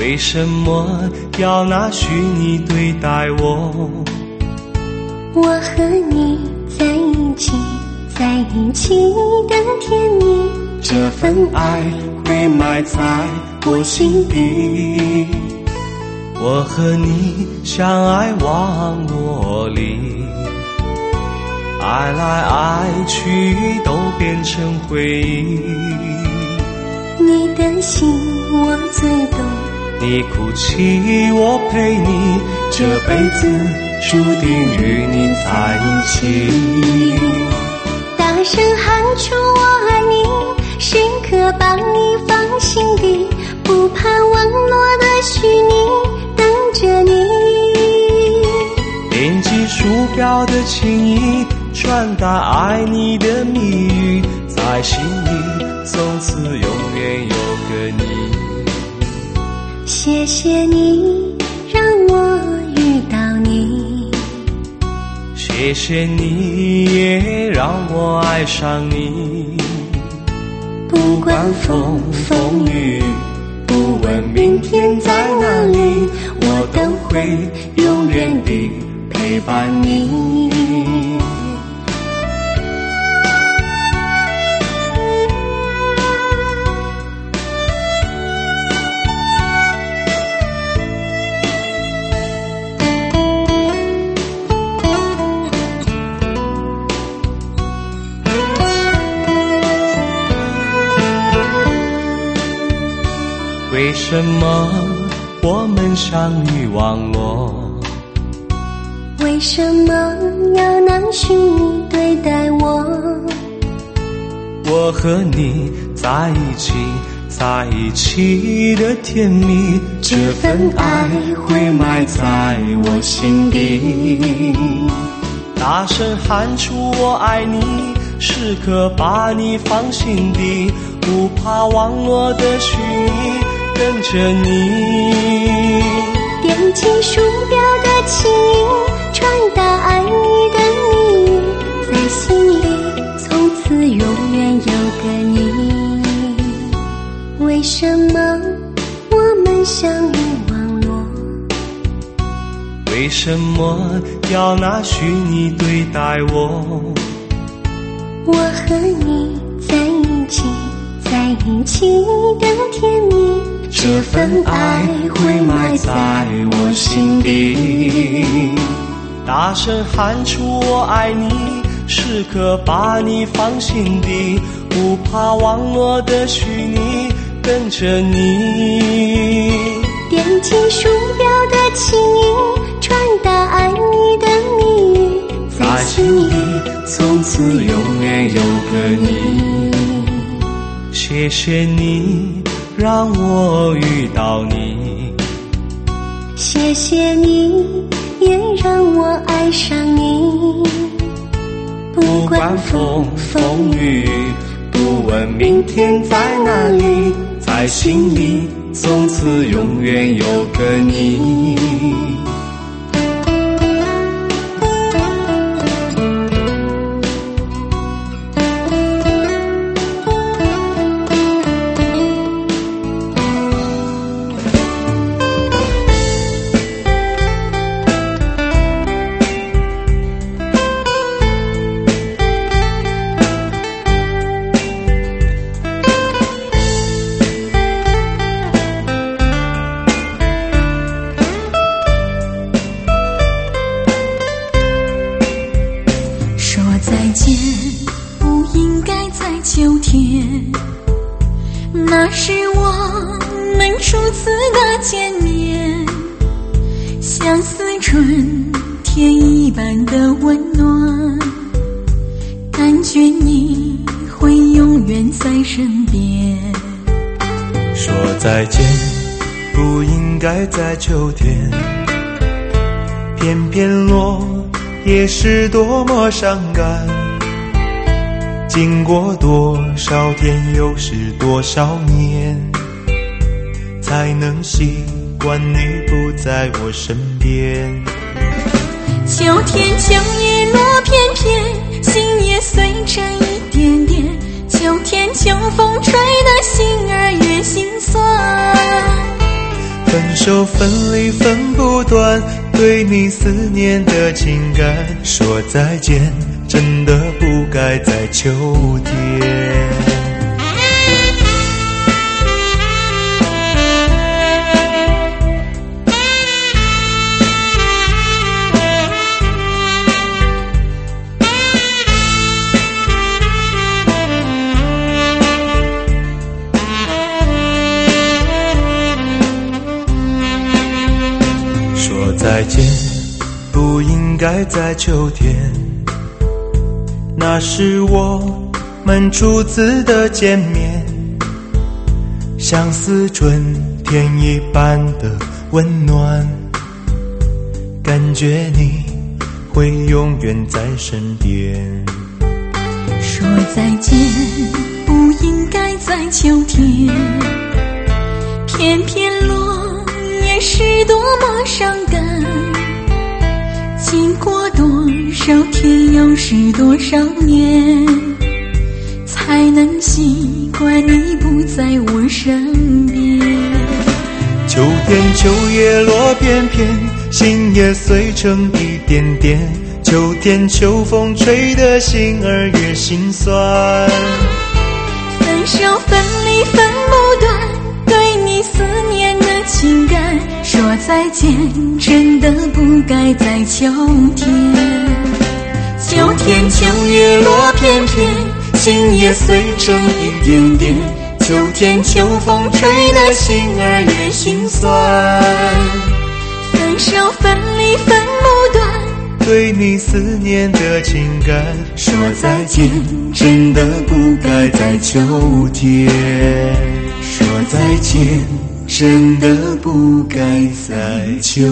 为什么要拿虚拟对待我？ 我和你在一起，在一起的甜蜜， 这份爱会埋在我心底。我和你相爱网络里，爱来爱去都变成回忆。 你的心我最懂， 你哭泣我陪你，这辈子注定与你在一起。 大声喊出我爱你，时刻把你放心底，不怕网络的虚拟，等着你。 点击鼠标的情意，传达爱你的蜜语，在心里从此永远有个你。 谢谢你让我遇到你， 谢谢你也让我爱上你。不管风风雨，不问明天在哪里，我都会永远地陪伴你。为什么我们相遇网络？ 为什么要拿虚拟对待我？ 我和你在一起，在一起的甜蜜，这份爱会埋在我心底。大声喊出我爱你，时刻把你放心底，不怕网络的虚拟，跟着你。 点击鼠标的情意，传达爱你的蜜语，在心里从此永远有个你。为什么我们相遇网络？ 为什么要拿虚拟对待我？ 我和你在一起，在一起的甜蜜， 这份爱会埋在我心底。大声喊出我爱你，时刻把你放心底，不怕网络的虚拟，跟着你。 点击鼠标的情意，传达爱你的蜜语， 在心里从此永远有个你。谢谢你让我遇到你， 谢谢你也让我爱上你。 不管风风雨，不问明天在哪里，在心里从此永远有个你。 秋天，那是我们初次的见面，像似春天一般的温暖，感觉你会永远在身边。 说再见不应该在秋天，偏偏落也是多么伤感。经过多少天，又是多少年，才能习惯你不在我身边。 秋天秋叶落片片，心也随着一点点，秋天秋风吹得心儿越心酸。 分手分离分不断，对你思念的情感，说再见真的不该在秋天。 说再见不应该在秋天，那是我们初次的见面，像似春天一般的温暖，感觉你会永远在身边。 说再见不应该在秋天，偏偏落叶是多么伤感，经过多少天又是多少年，才能习惯你不在我身边。 秋天秋叶落片片，心也碎成一点点，秋天秋风吹得心儿越心酸。 分手分离分不断，对你思念的情感，说再见真的不该在秋天。秋天秋叶落片片，心也碎成一点点，秋天秋风吹得心儿越心酸。分手分离分不断， 对你思念的情感，说再见真的不该在秋天。说再见真的不该在秋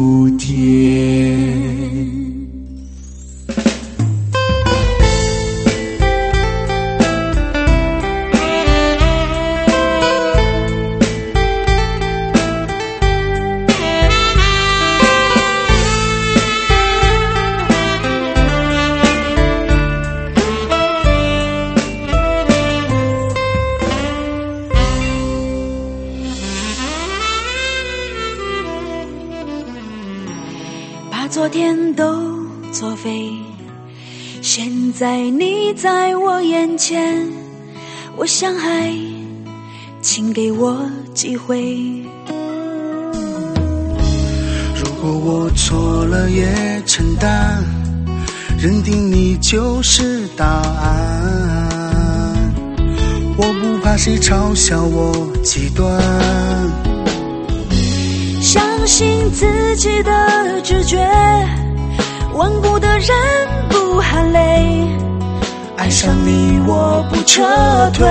天。 昨天都作废，现在你在我眼前，我想爱，请给我机会。 如果我错了也承担，认定你就是答案，我不怕谁嘲笑我极端， 相信自己的直觉，顽固的人不喊累，爱上你我不撤退。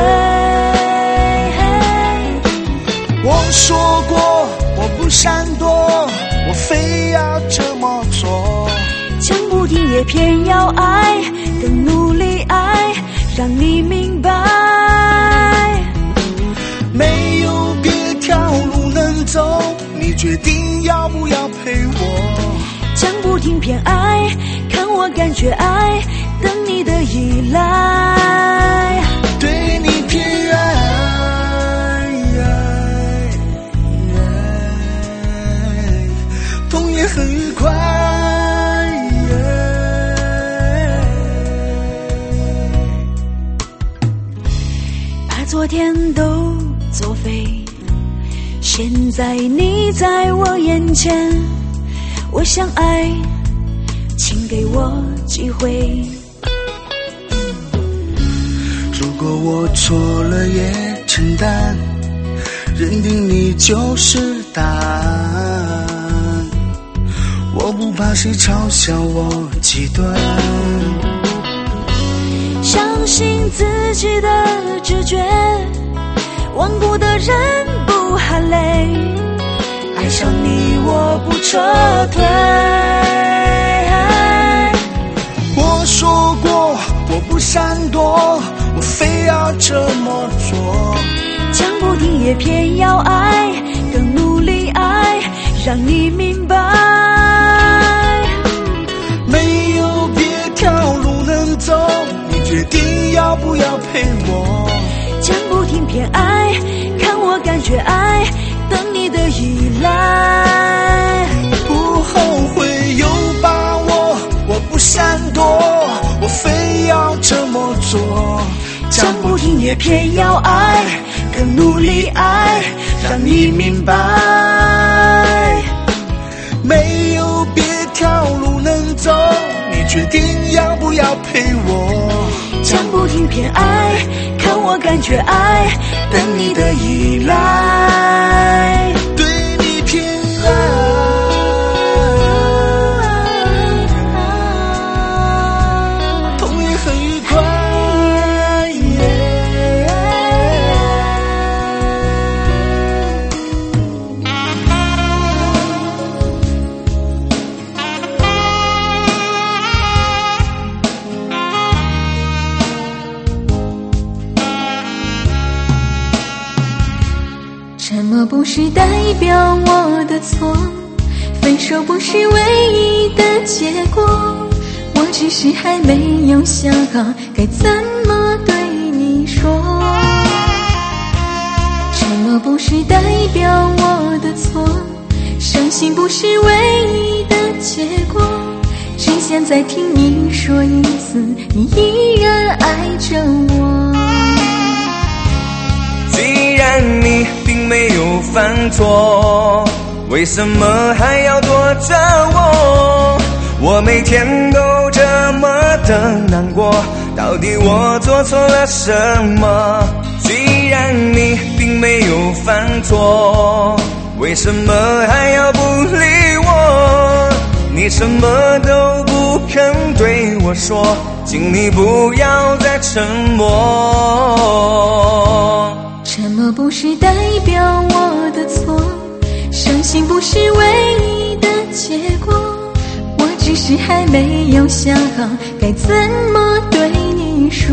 我说过我不闪躲，我非要这么做， 讲不听也偏要爱，更努力爱，让你明白， 没有别条路能走，你决定要不要陪我？ 讲不听偏爱，看我感觉爱，等你的依赖， 对你偏爱，痛也很愉快。 把昨天都作废，现在你在我眼前，我想爱，请给我机会。 如果我错了也承担，认定你就是答案，我不怕谁嘲笑我极端， 相信自己的直觉，顽固的人不喊累，爱上你我不撤退。 我说过我不闪躲，我非要这么做， 讲不听也偏要爱，更努力爱，让你明白， 没有别条路能走，你决定要不要陪我？ 讲不听偏爱，看我感觉爱，等你的依赖， 不停也偏要爱，更努力爱，让你明白，没有别条路能走，你决定要不要陪我？ 讲不停偏爱，可我感觉爱，等你的依赖， 对你偏爱，痛也很愉快。 沉默不是代表我的错，分手不是唯一的结果，我只是还没有想好该怎么对你说。沉默不是代表我的错，伤心不是唯一的结果，只想再听你说一次，你依然爱着我。 既然你并没有犯错，为什么还要躲着我？我每天都这么的难过，到底我做错了什么？既然你并没有犯错，为什么还要不理我？你什么都不肯对我说，请你不要再沉默。 沉默不是代表我的错，伤心不是唯一的结果，我只是还没有想好该怎么对你说。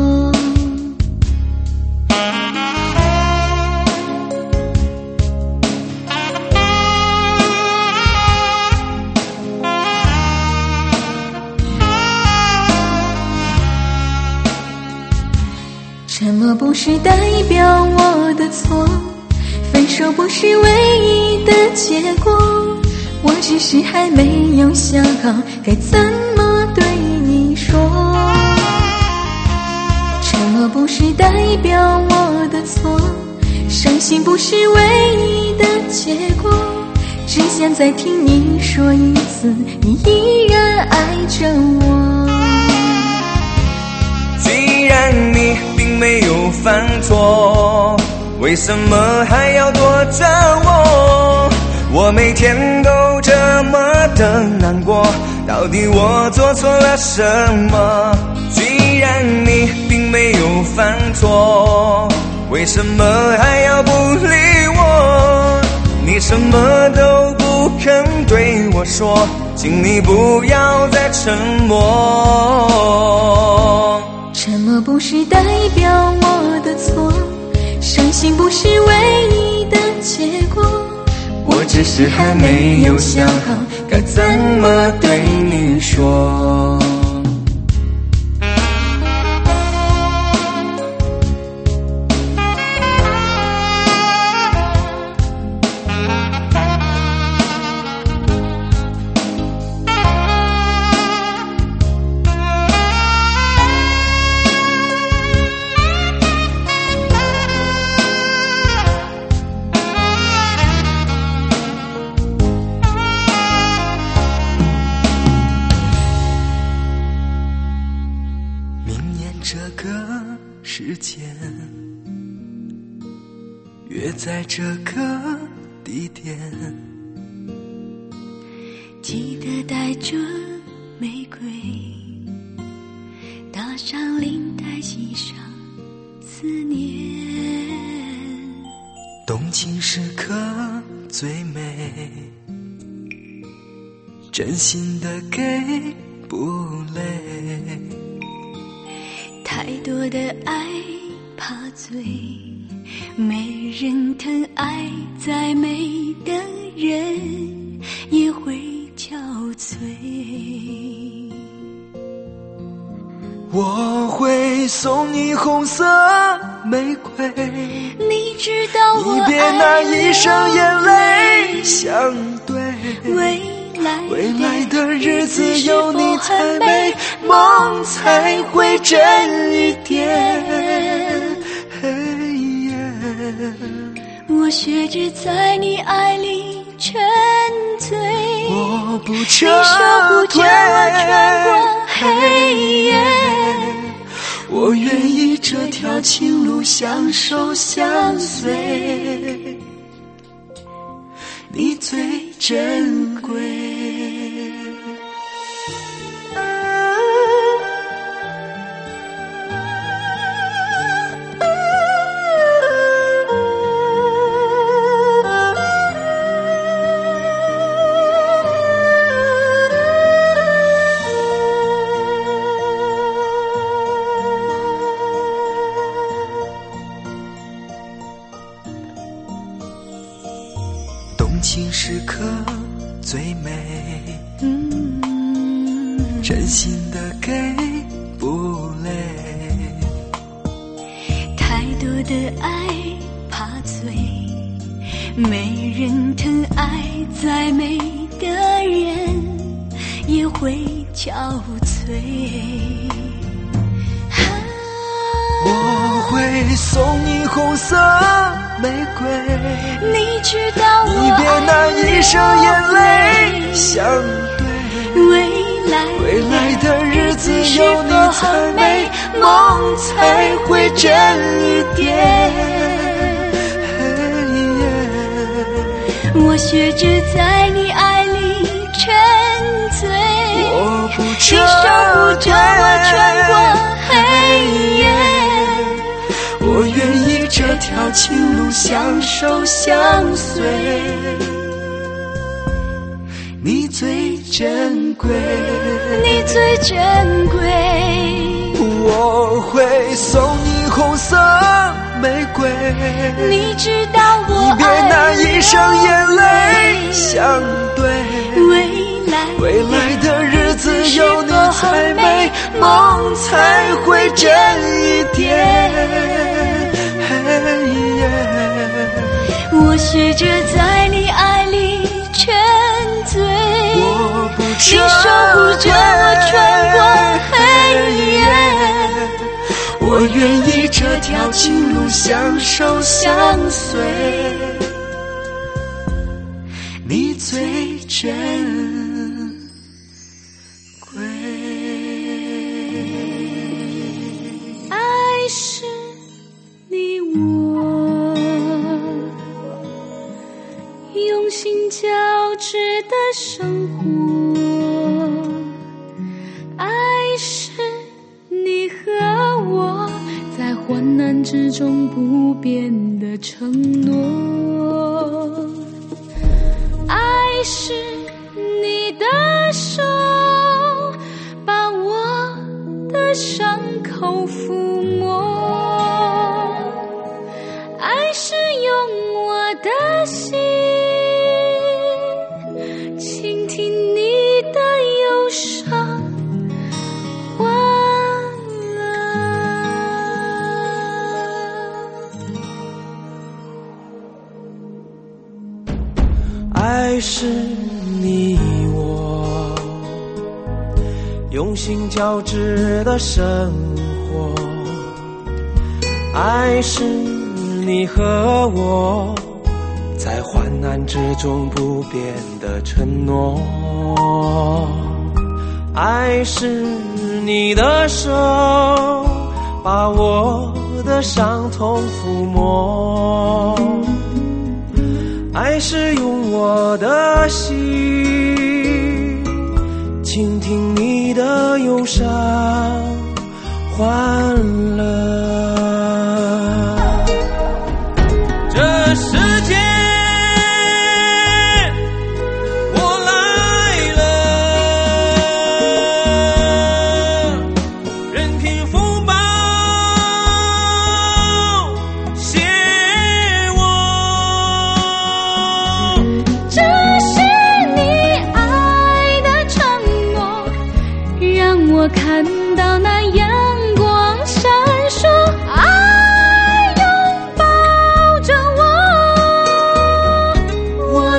沉默不是代表我的错，分手不是唯一的结果，我只是还没有想好该怎么对你说。沉默不是代表我的错，伤心不是唯一的结果，只想再听你说一次，你依然爱着我。 既然你并没有犯错，为什么还要躲着我？我每天都这么的难过，到底我做错了什么？既然你并没有犯错，为什么还要不理我？你什么都不肯对我说，请你不要再沉默。 沉默不是代表我的错，伤心不是唯一的结果， 我只是还没有想好该怎么对你说。 这个时间，约在这个地点， 记得带着玫瑰，搭上领带，系上思念。 动情时刻最美，真心的给不累。 太多的爱怕醉，没人疼爱再美的人也会憔悴。 我会送你红色玫瑰， 你知道我你别拿一生眼泪相对。 为未来的日子有你才美，梦才会真一点。 我学着在你爱里沉醉， 我不撤退，你守护着我穿过黑夜。 我愿意这条情路相守相随，你最珍贵。动情时刻最美，真心的给不累， 太多的爱怕醉，没人疼爱，再美的人也会憔悴。 我会送你红色玫瑰， 你知道我你别拿一生眼泪相对，未来的日子有你才美，梦才会真一点。 我学着在你爱里沉醉， 我不撤退，你守护着我穿过黑夜。 我愿意这条情路相守相随，你最珍贵， 你最珍贵。 我会送你红色玫瑰， 你知道我你别拿一生眼泪相对，未来的日子有你才美，梦才会真一点。 我学着在你爱里沉醉， 我不撤你守护着我穿过黑夜。 我愿意这条情路相守相随，你最珍贵。 爱是你我用心交织的生活，爱是你和我在患难之中不变的承诺，爱是你的手把我的伤口抚摸，爱是用我的心倾听你的忧伤，欢乐。 爱是你我用心交织的生活，爱是你和我在患难之中不变的承诺，爱是你的手把我的伤痛抚摸，爱是用我的心倾听你的忧伤欢乐。这世界我来了，任凭风暴挟我。 这是你爱的承诺，让我看到那阳光闪烁。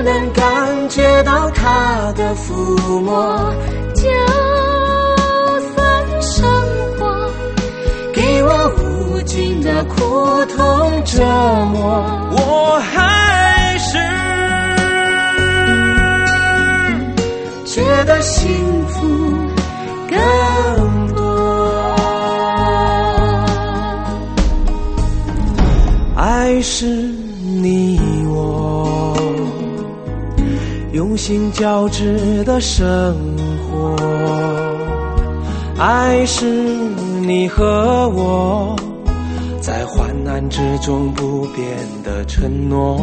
能感觉到他的抚摸， 就算生活给我无尽的苦痛折磨，我还是觉得幸福更多。爱是你我用心交织的生活，爱是你和我在患难之中不变的承诺，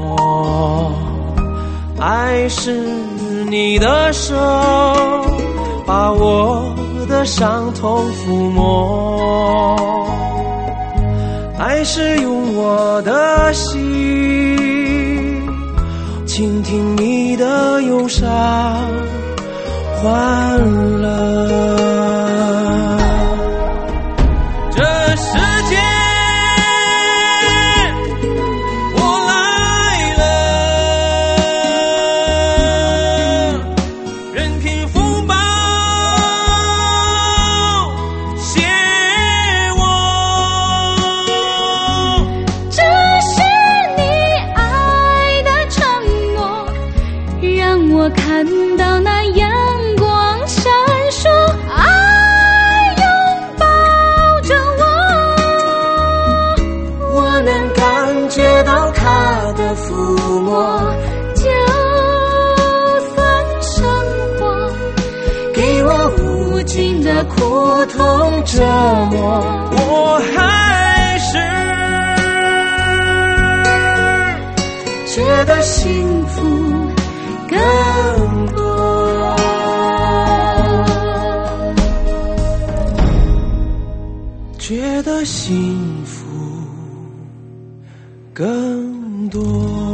爱是你的手把我的伤痛抚摸，爱是用我的心倾听你的忧伤欢乐。这世界我来了，任凭风暴挟我， 这是你爱的承诺，让我看到那阳光闪烁，爱拥抱着我， 我能感觉到他的抚摸， 就算生活给我无尽的苦痛折磨，我还是觉得幸福更多，觉得幸福更多。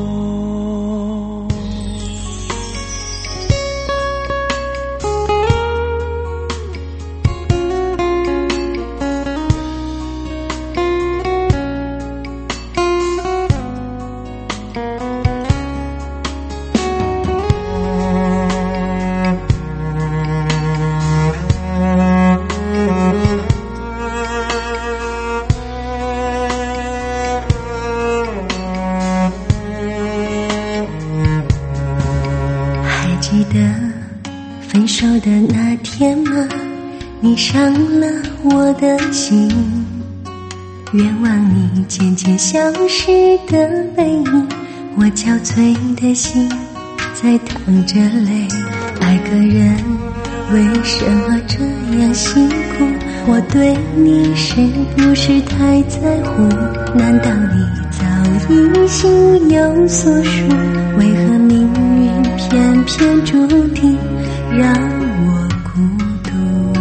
记得分手的那天吗？你伤了我的心，愿望你渐渐消失的背影，我憔悴的心在淌着泪。爱个人为什么这样辛苦？我对你是不是太在乎？难道你早已心有所属？为何命运偏偏注定让我孤独？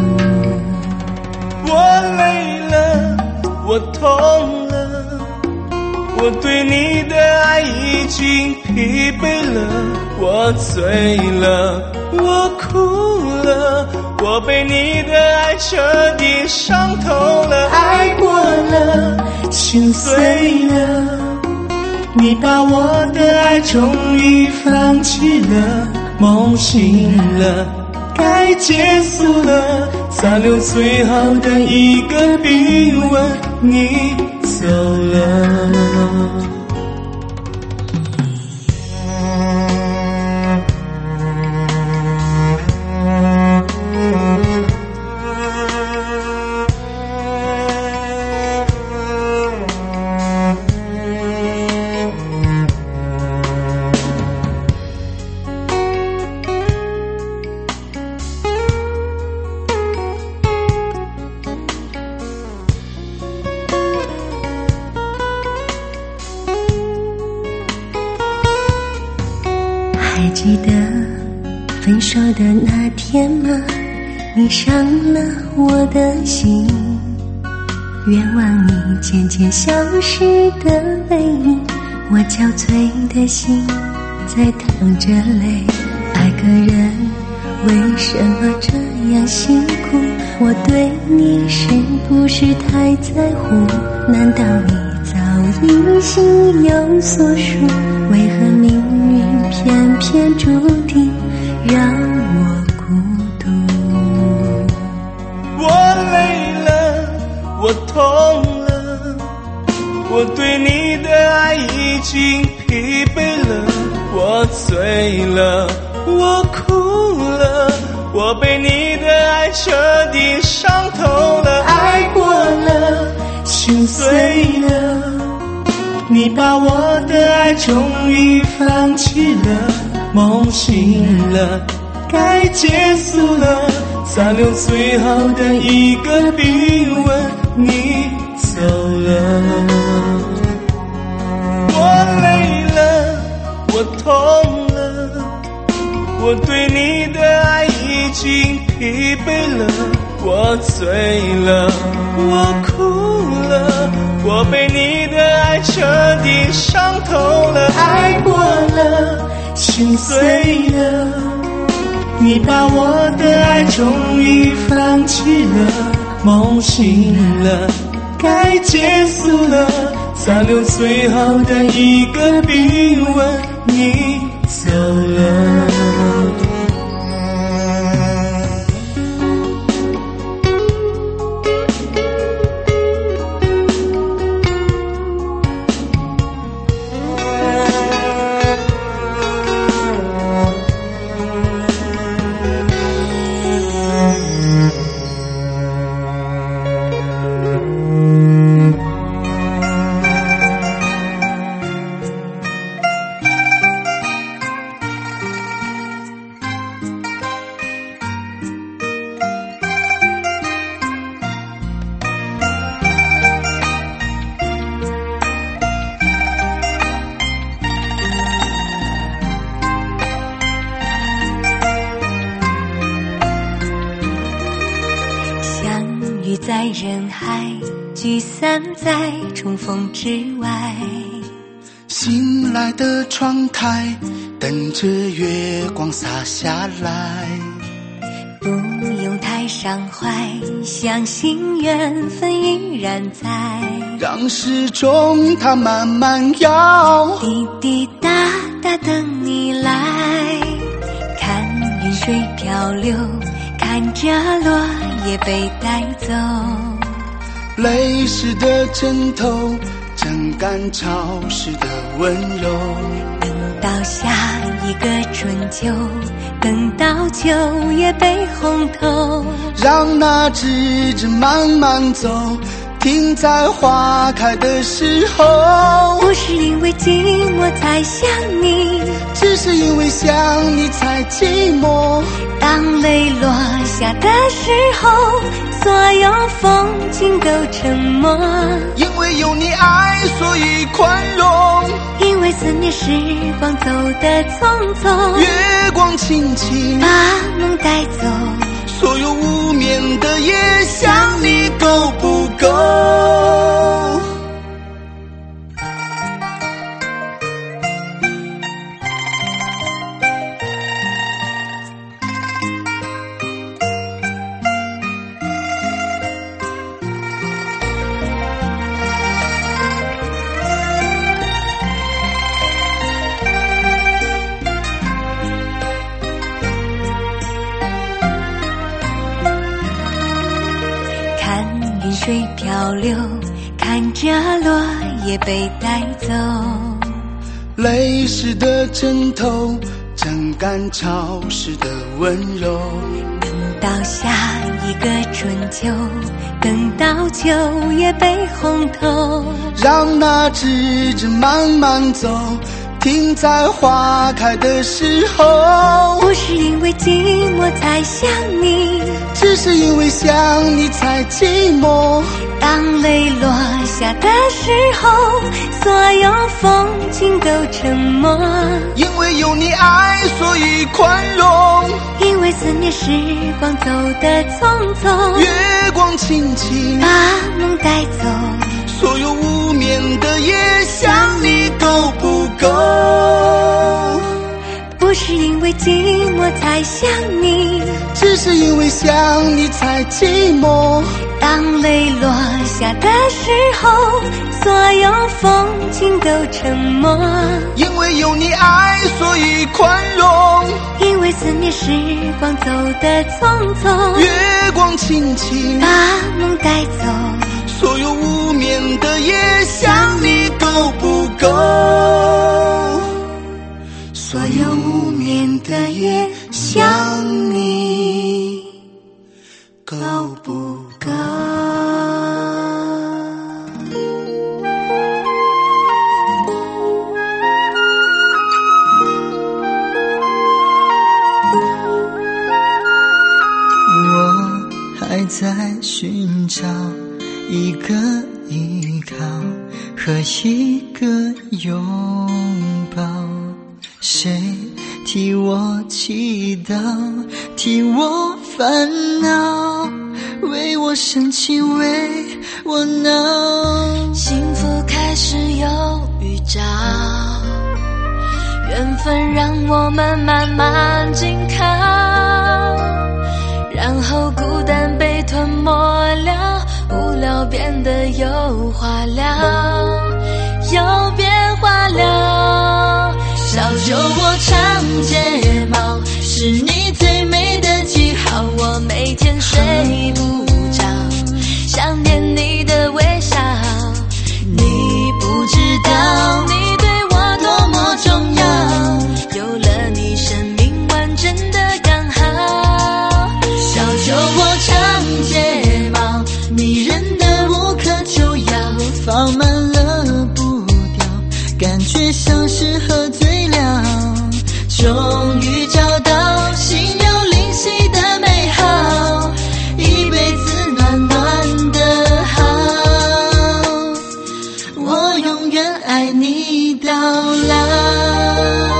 我累了，我痛了，我对你的爱已经疲惫了，我醉了，我哭了，我被你的爱彻底伤透了，爱过了，心碎了，你把我的爱终于放弃了，梦醒了，该结束了，残留最后的一个冰吻，你走了。 还记得分手的那天吗？你伤了我的心，愿望你渐渐消失的背影，我憔悴的心在淌着泪。爱个人为什么这样辛苦？我对你是不是太在乎？难道你早已心有所属？为何命运偏你的爱已经疲惫了，我醉了，我哭了，我被你的爱彻底伤透了，爱过了，心碎了，你把我的爱终于放弃了，梦醒了，该结束了，残留最后的一个冰吻，你走了。我累了，我痛了，我对你的爱已经疲惫了，我醉了，我哭了，我被你的爱彻底伤透了，爱过了，心碎了，你把我的爱终于放弃了，梦醒了，该结束了，残留最后的一个冰吻，你走了。 在人海，聚散在重逢之外。 醒来的窗台，等着月光洒下来。 不用太伤怀，相信缘分依然在。 让时钟它慢慢摇， 滴滴答答等你来。看云水漂流，看着落叶被带走。 泪湿的枕头，正干潮湿的温柔。 等到下一个春秋，等到秋叶被红透。 让那枝枝慢慢走，停在花开的时候。 不是因为寂寞才想你， 只是因为想你才寂寞。 当泪落下的时候，所有风景都沉默。 因为有你爱，所以宽容。 因为思念时光走得匆匆， 月光轻轻把梦带走。 所有无眠的夜，想你够不够？ 水漂流，看着落叶被带走。 泪湿的枕头，正干潮湿的温柔。 等到下一个春秋，等到秋叶被红透。 让那枝枝慢慢走，停在花开的时候。 不是因为寂寞才想你， 只是因为想你才寂寞。 当泪落下的时候，所有风景都沉默。 因为有你爱，所以宽容。 因为思念时光走得匆匆， 月光轻轻把梦带走。 所有无眠的夜，想你够不够？ 不是因为寂寞才想你， 只是因为想你才寂寞。 当泪落下的时候，所有风景都沉默。 因为有你爱，所以宽容。 因为思念时光走得匆匆， 月光轻轻把梦带走。 所有无眠的夜想你够不够？所有无眠的夜想你够不够？ 我还在寻找一个依靠和一个拥抱，谁替我祈祷，替我烦恼，为我生气，为我闹。 幸福开始有预兆，缘分让我们慢慢紧靠，然后孤单被吞没了，无聊变得有话聊，有变化了。小酒窝长睫毛，是你最美的记号，我每天睡不着，想念你的微笑。你不知道你对我多么重要，有了你生命完整的刚好。小酒窝长睫毛，迷人的无可救药， 放慢了步调，感觉像是喝醉了，终于找到心有灵犀的美好，一辈子暖暖的好，我永远爱你到老。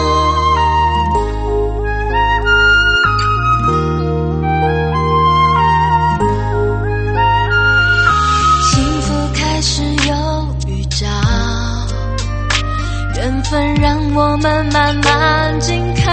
缘分让我们慢慢紧靠，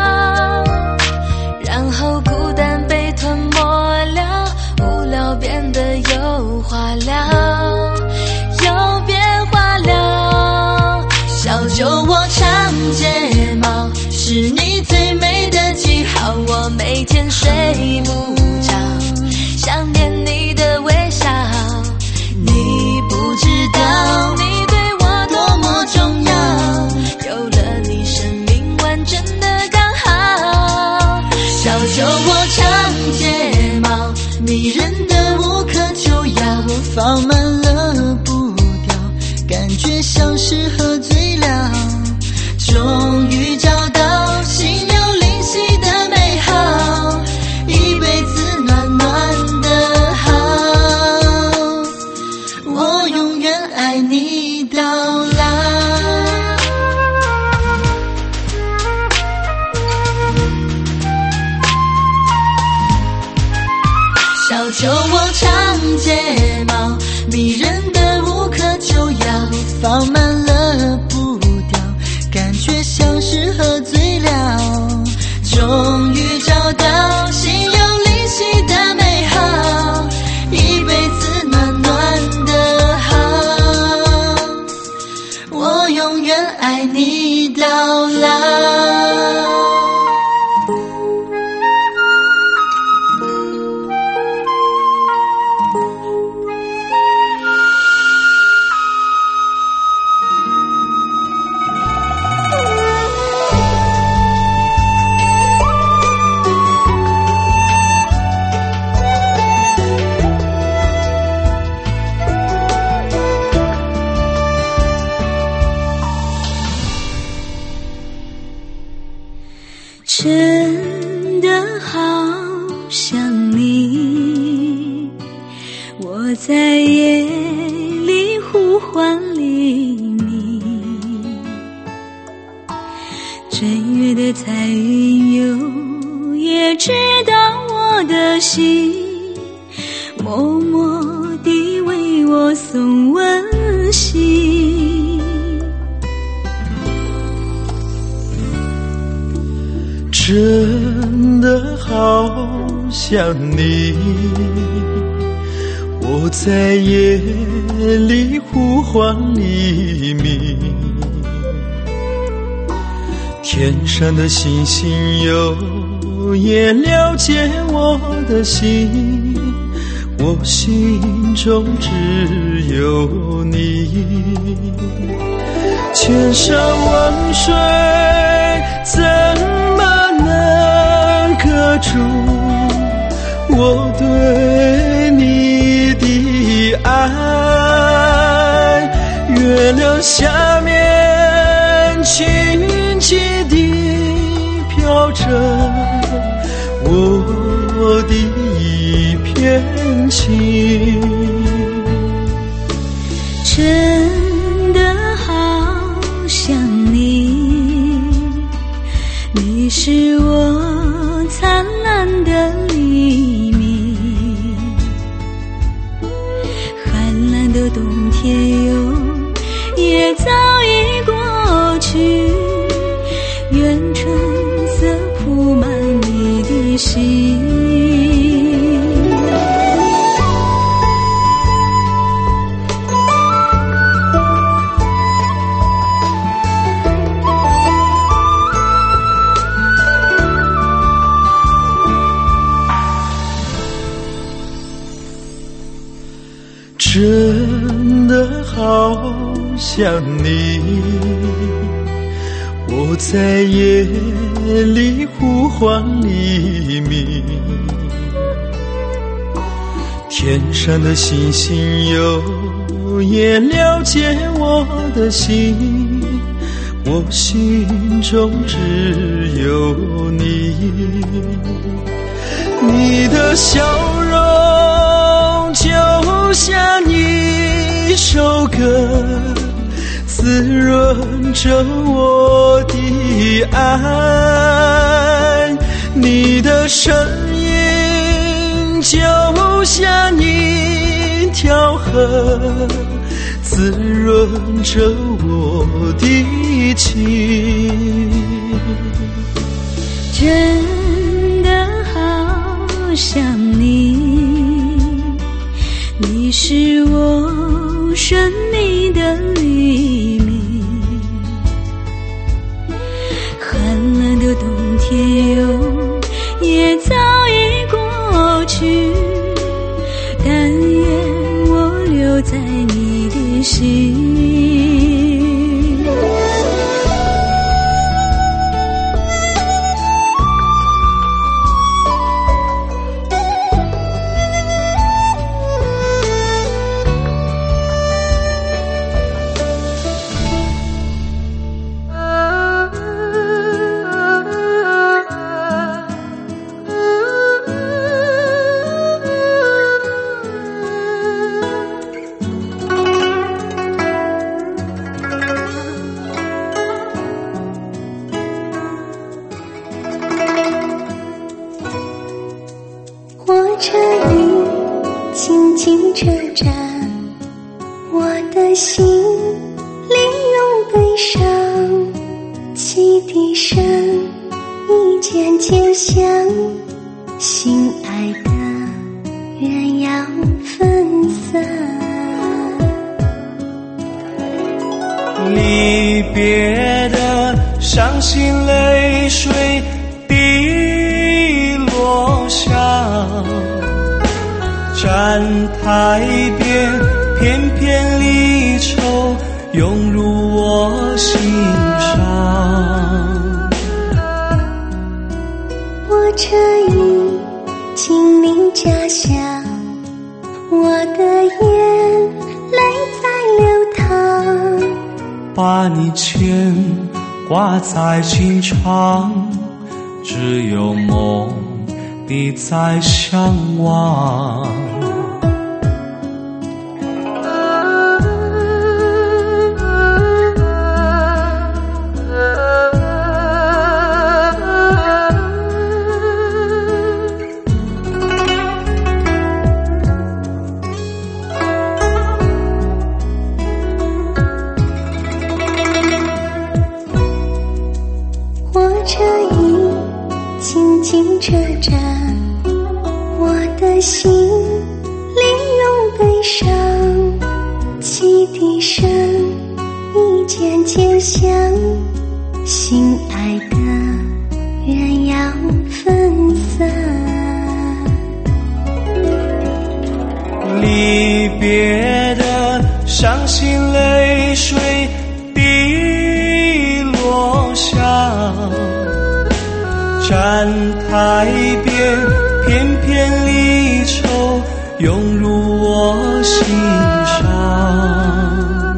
然后孤单被吞没了，无聊变得有话聊，有变化了。小酒窝长睫毛，是你最美的记号，我每天睡不着，想念你的微笑。你不知道你对我多么重要，有了你生命完整的刚好。小酒窝长睫毛，迷人的无可救药， 放慢了步调，感觉像是喝醉了，终于找到心有灵犀的美好，一辈子暖暖的好，我永远爱你到老。 小酒窝长睫毛，迷人的无可救药， 放慢了步调，感觉像是喝醉了，终于找到心有灵犀的美好，一辈子暖暖的好，我永远爱你到老。 真的好想你，我在夜里呼唤黎明，正月的彩云有也知道我的心，默默地为我送温馨。 真的好想你，我在夜里呼唤黎明，天上的星星有也了解我的心， 我心中只有你。千山万水怎么能隔住我对你的爱？月亮下面轻轻地飘着我的一片情。 真的好想你，你是我灿烂的黎明。寒冷的冬天也早已过去，愿春色铺满你的心。 真的好想你，我在夜里呼唤黎明。天上的星星也了解我的心，我心中只有你。你的笑容就像一首歌，滋润着我的爱。你的声音就像一条河，滋润着我的情。 真的好想你，你是我生命的黎明。寒冷的冬天也早已过去，但愿我留在你的心。 这雨静静车站，我的心里有悲伤，汽笛声一渐渐响，心爱的鸳鸯分散。 离别的伤心泪水滴落下，站台边片片离愁涌入我心上。 我这一经临家乡，我的眼泪在流淌， 把你牵挂在心肠，只有梦的在向往。 这一静静车站，我的心里有悲伤，汽笛声一渐渐响，心爱的鸳鸯分散。 别的伤心泪水滴落下，站台边片片离愁涌入我心上。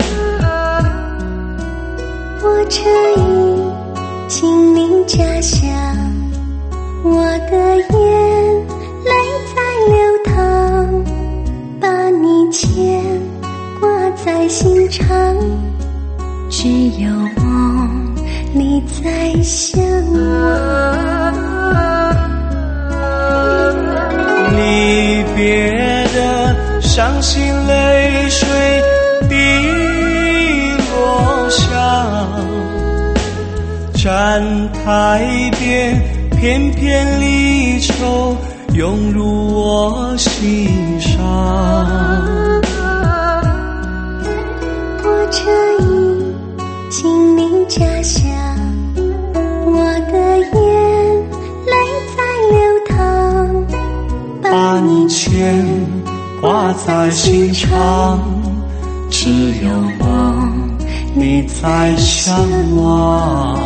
我这一亲临家乡，我的眼泪在流淌，把你牵挂在心上，只有梦里在向往。 离别的伤心泪水滴落下，站台边片片离愁涌入我心上。 我这一亲临家乡，我的眼泪在流淌， 把你牵挂在心上，只有梦你在向往。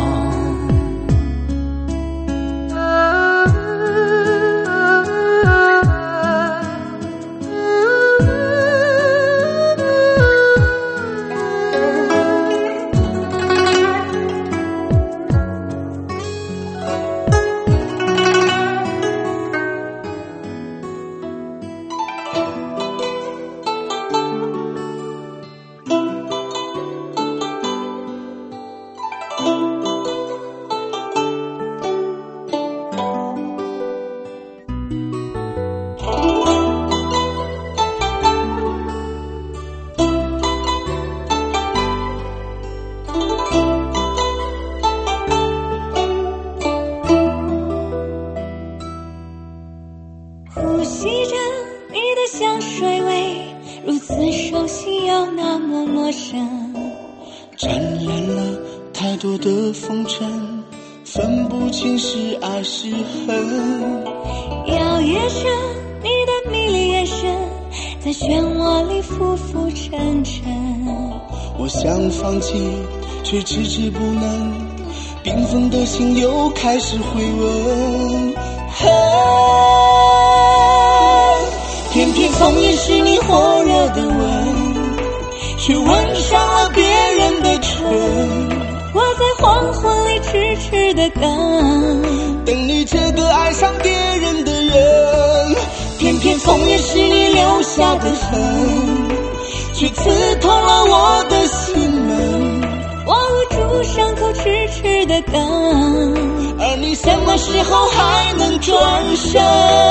呼吸着你的香水味，如此熟悉又那么陌生。 沾染了太多的风尘，分不清是爱是恨。 摇曳着你的迷离眼神，在漩涡里浮浮沉沉。 我想放弃，却迟迟不能，缤纷的心又开始回温。偏偏风也是你火热的吻，却吻上了别人的唇。 我在黄昏里痴痴的等你这个爱上别人的人。偏偏风也是你留下的痕，却刺痛了我的心门。 我捂住伤口痴痴的等， 而你什么时候还能转身？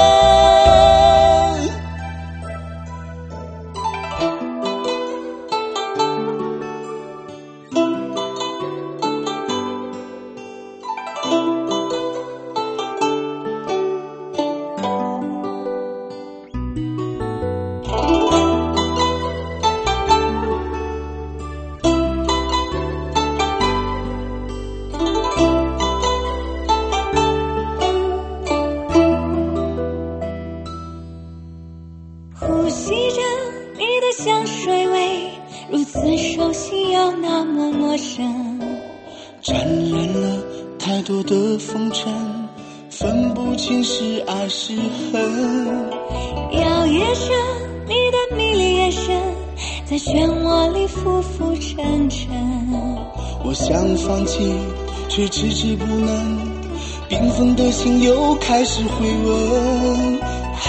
呼吸着你的香水味，如此熟悉又那么陌生。 沾染了太多的风尘，分不清是爱是恨。 摇曳着你的迷离眼神，在漩涡里浮浮沉沉。 我想放弃，却迟迟不能，缤纷的心又开始回温。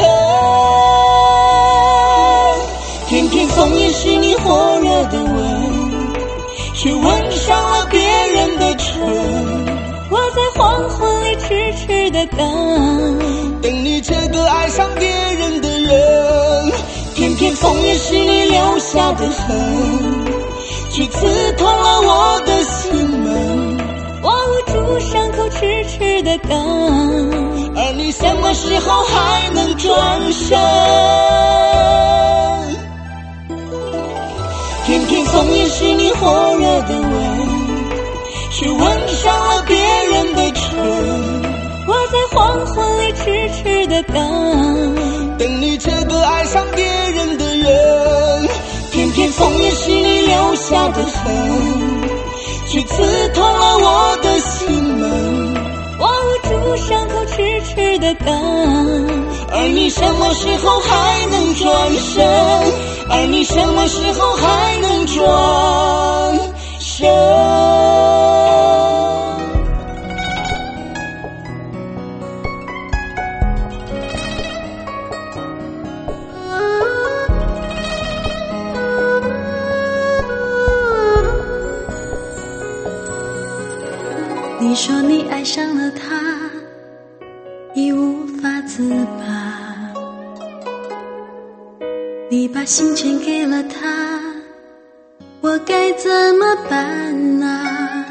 偏偏风也是你火热的吻，却吻上了别人的唇。 我在黄昏里痴痴的等你这个爱上别人的人。偏偏风也是你留下的痕，却刺痛了我的心门。 我捂住伤口痴痴的而你什么时候还能转身？偏偏风也是你火热的吻，却吻上了别人的唇。 我在黄昏里痴痴的等你这个爱上别人的人。 痛也是你留下的痕，却刺痛了我的心门， 握住伤口痴痴的等。 而你什么时候还能转身？而你什么时候还能转身？ 你说你爱上了他，已无法自拔，你把心全给了他，我该怎么办啊？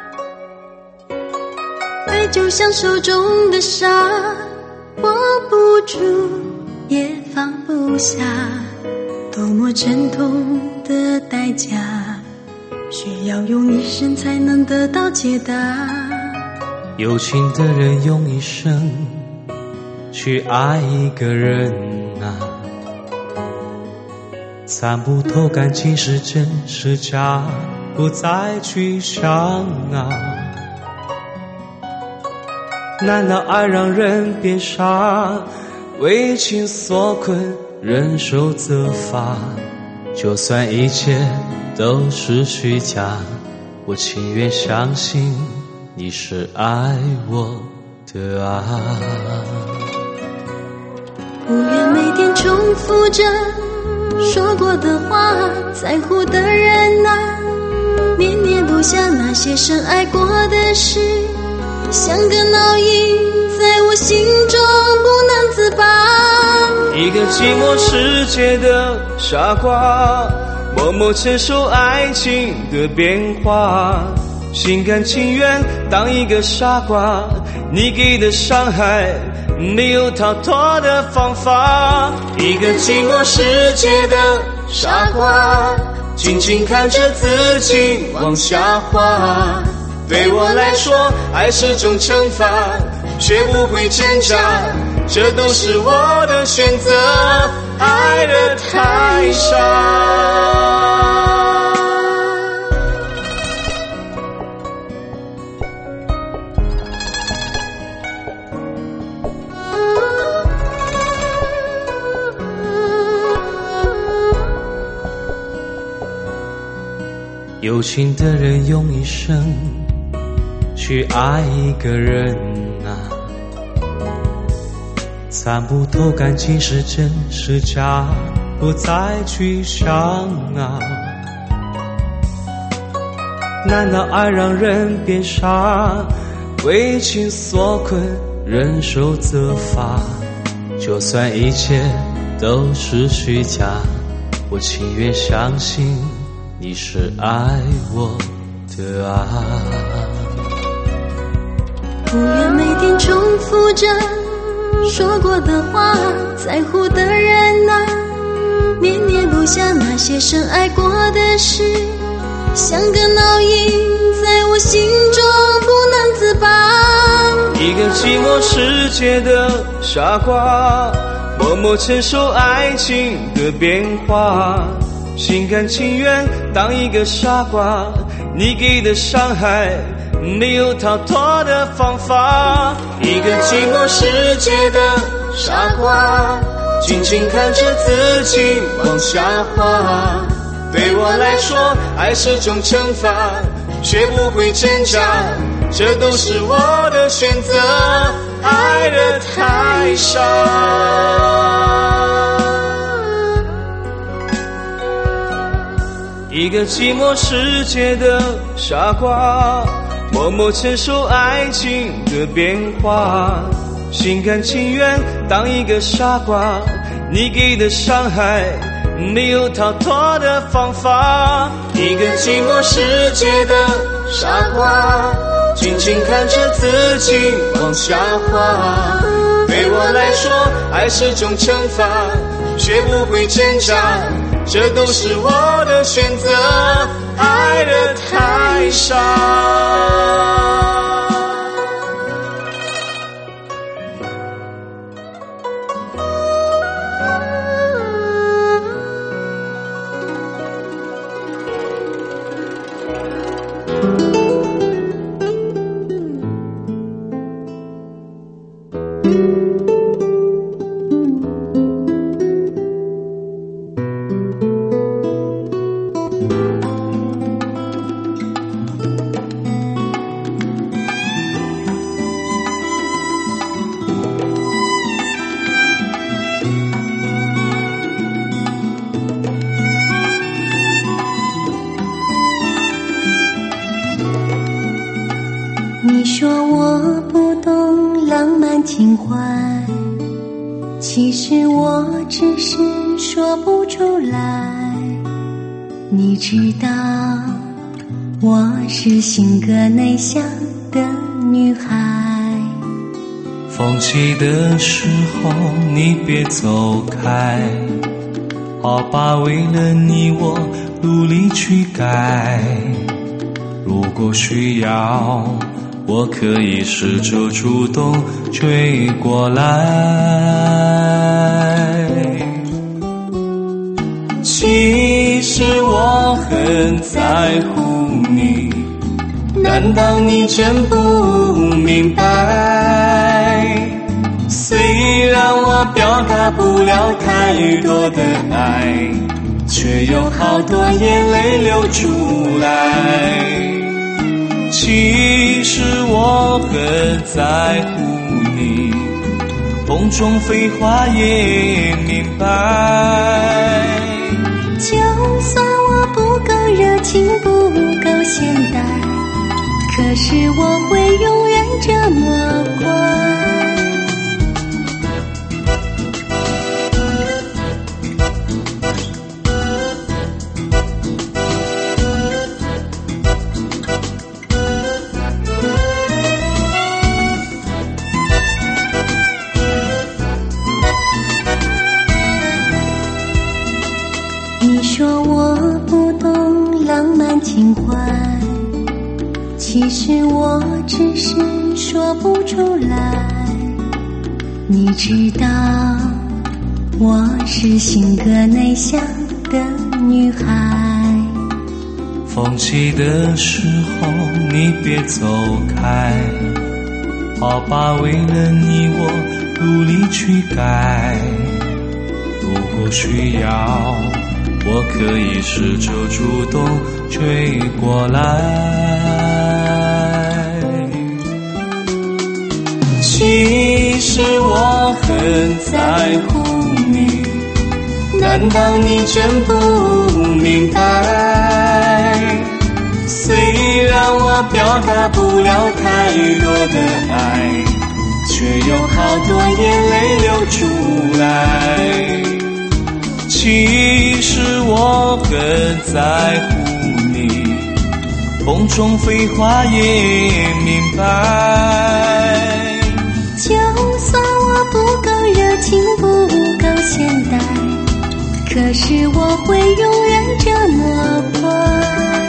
爱就像手中的沙，握不住也放不下，多么沉痛的代价，需要用一生才能得到解答。 有情的人用一生去爱一个人啊，参不透感情是真是假，不再去想啊。难道爱让人变傻，为情所困，忍受责罚？就算一切都是虚假，我情愿相信你是爱我的啊。 不愿每天重复着说过的话，在乎的人啊，念念不下那些深爱过的事，像个烙印在我心中不能自拔。 一个寂寞世界的傻瓜，默默承受爱情的变化，心甘情愿当一个傻瓜，你给的伤害没有逃脱的方法。一个寂寞世界的傻瓜，静静看着自己往下滑。对我来说，爱是种惩罚，学不会挣扎，这都是我的选择，爱得太傻。有情的人用一生去爱一个人啊，参不透感情是真是假，不再去想啊。难道爱让人变傻，为情所困，忍受责罚？就算一切都是虚假，我情愿相信你是爱我的啊。 不愿每天重复着说过的话，在乎的人啊，念念不下那些深爱过的事，像个烙印在我心中不能自拔。 一个寂寞世界的傻瓜，默默承受爱情的变化，心甘情愿当一个傻瓜，你给的伤害没有逃脱的方法。一个寂寞世界的傻瓜，静静看着自己往下滑。对我来说，爱是种惩罚，学不会挣扎，这都是我的选择，爱得太傻。一个寂寞世界的傻瓜，默默承受爱情的变化，心甘情愿当一个傻瓜，你给的伤害没有逃脱的方法。一个寂寞世界的傻瓜，静静看着自己往下滑。对我来说，爱是种惩罚，学不会挣扎，这都是我的选择，爱得太傻。 你说我不懂浪漫情怀，其实我只是说不出来。你知道我是性格内向的女孩， 风起的时候你别走开，好吧，为了你我努力去改。如果需要，我可以试着主动追过来。其实我很在乎你，难道你真不明白？虽然我表达不了太多的爱，却有好多眼泪流出来。其实我很在乎你，风中飞花也明白。 就算我不够热情，不够现代，可是我会永远这么乖。你说我不懂浪漫情怀，其实我只是说不出来。你知道我是性格内向的女孩， 风起的时候你别走开，好吧，为了你我努力去改。如果需要，我可以试着主动追过来。其实我很在乎你，难道你真不明白？虽然我表达不了太多的爱，却有好多眼泪流出来。其实我很在乎你，风中飞花也明白。 就算我不够热情，不够现代，可是我会永远这么乖。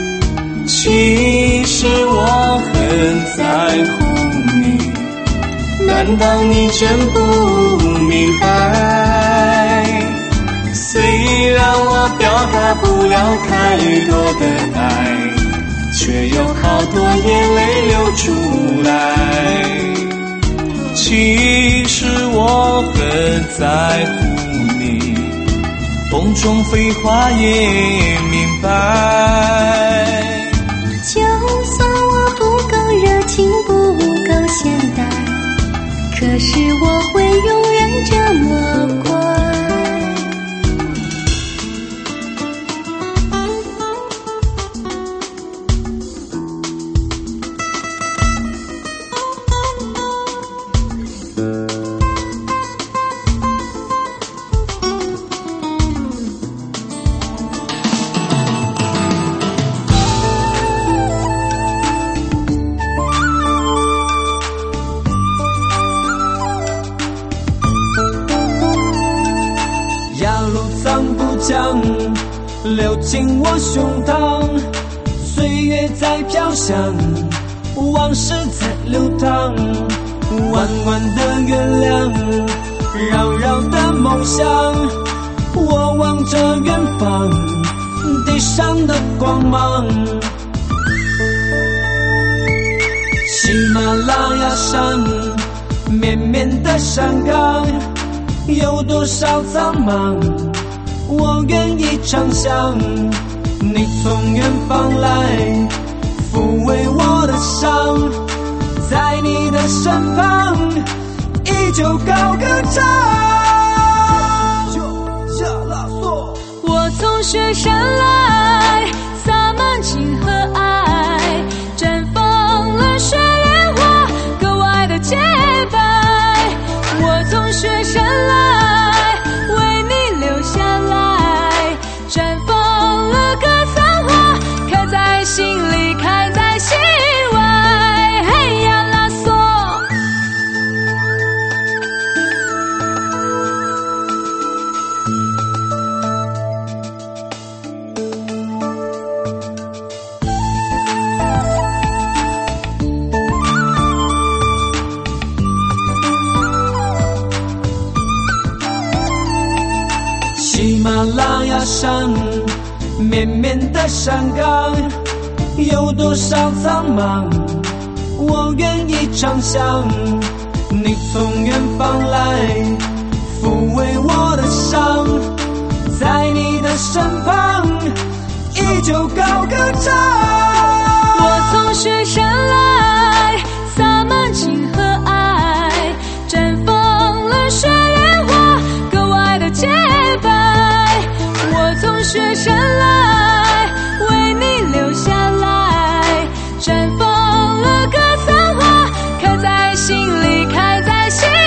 其实我很在乎你，难道你真不明白？虽然我表达不了太多的爱，却有好多眼泪流出来。其实我很在乎你，风中飞花也明白。 就算我不够热情，不够现代，可是我会永远这么乖。 流进我胸膛，岁月在飘香，往事在流淌，弯弯的月亮，绕绕的梦想，我望着远方，地上的光芒。喜马拉雅山，绵绵的山岗，有多少苍茫，我愿意尝想。你从远方来，抚慰我的伤，在你的身旁，依旧高歌唱。 我从雪山来，洒满情和爱，绽放了雪莲花，格外的洁白。我从雪山来，为你留下来，绽放了格桑花，开在心里，开在心外。嘿呀拉索。 喜马拉雅山，绵绵的山岗，有多少苍茫，我愿意尝想。你从远方来，抚慰我的伤，在你的身旁，依旧高歌唱。 我从雪山来，洒满情和爱，绽放了雪莲花，格外的洁白。我从雪山来，为你留下来，绽放了格桑花，开在心里，开在心